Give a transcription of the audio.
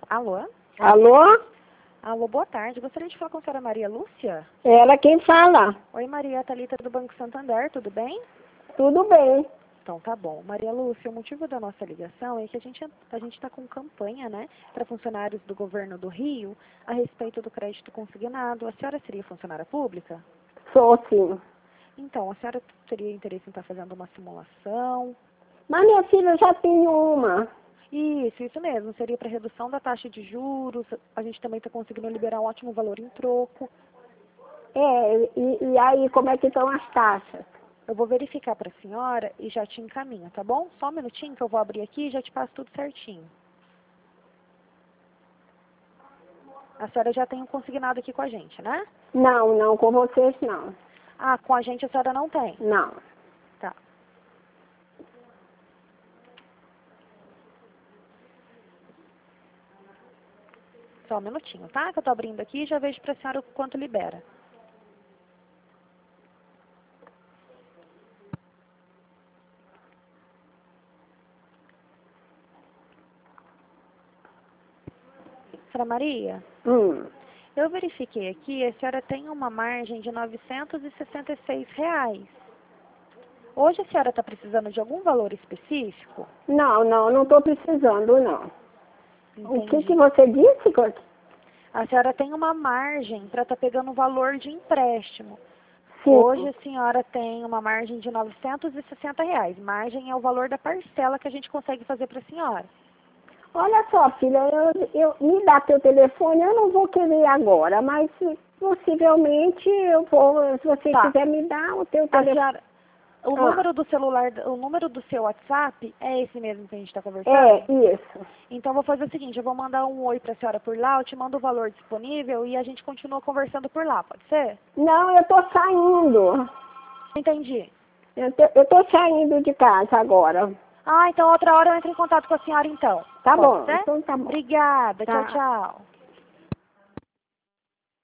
Alô? Alô? Alô, boa tarde. Gostaria de falar com a senhora Maria Lúcia? Ela quem fala. Oi, Maria Thalita do Banco Santander, tudo bem? Tudo bem. Então tá bom. Maria Lúcia, o motivo da nossa ligação é que a gente está com campanha, né, para funcionários do governo do Rio a respeito do crédito consignado. A senhora seria funcionária pública? Sou sim. Então, a senhora teria interesse em estar fazendo uma simulação? Mas minha filha já tem uma. Isso mesmo. Seria para redução da taxa de juros. A gente também está conseguindo liberar um ótimo valor em troco. E aí como é que estão as taxas? Eu vou verificar para a senhora e já te encaminho, tá bom? Só um minutinho que eu vou abrir aqui e já te passo tudo certinho. A senhora já tem um consignado aqui com a gente, né? Não, com vocês não. Ah, com a gente a senhora não tem? Não. Tá. Só um minutinho, tá? Que eu tô abrindo aqui e já vejo pra senhora o quanto libera. Senhora Maria, eu verifiquei aqui, a senhora tem uma margem de R$ 966. Hoje a senhora está precisando de algum valor específico? Não estou precisando, não. Entendi. O que você disse, Cote? A senhora tem uma margem para estar pegando o valor de empréstimo. Sim. Hoje a senhora tem uma margem de R$ 960. Margem é o valor da parcela que a gente consegue fazer para a senhora. Olha só, filha, me dá teu telefone, eu não vou querer agora, mas possivelmente eu vou, se você quiser me dar o teu telefone. O número do celular, o número do seu WhatsApp é esse mesmo que a gente está conversando? É, isso. Então eu vou fazer o seguinte, eu vou mandar um oi para a senhora por lá, eu te mando o valor disponível e a gente continua conversando por lá, pode ser? Não, eu tô saindo. Entendi. Eu tô saindo de casa agora. Ah, então outra hora eu entro em contato com a senhora então. Tá Pode bom, ser? então tá bom. Obrigada, Tá. tchau, tchau.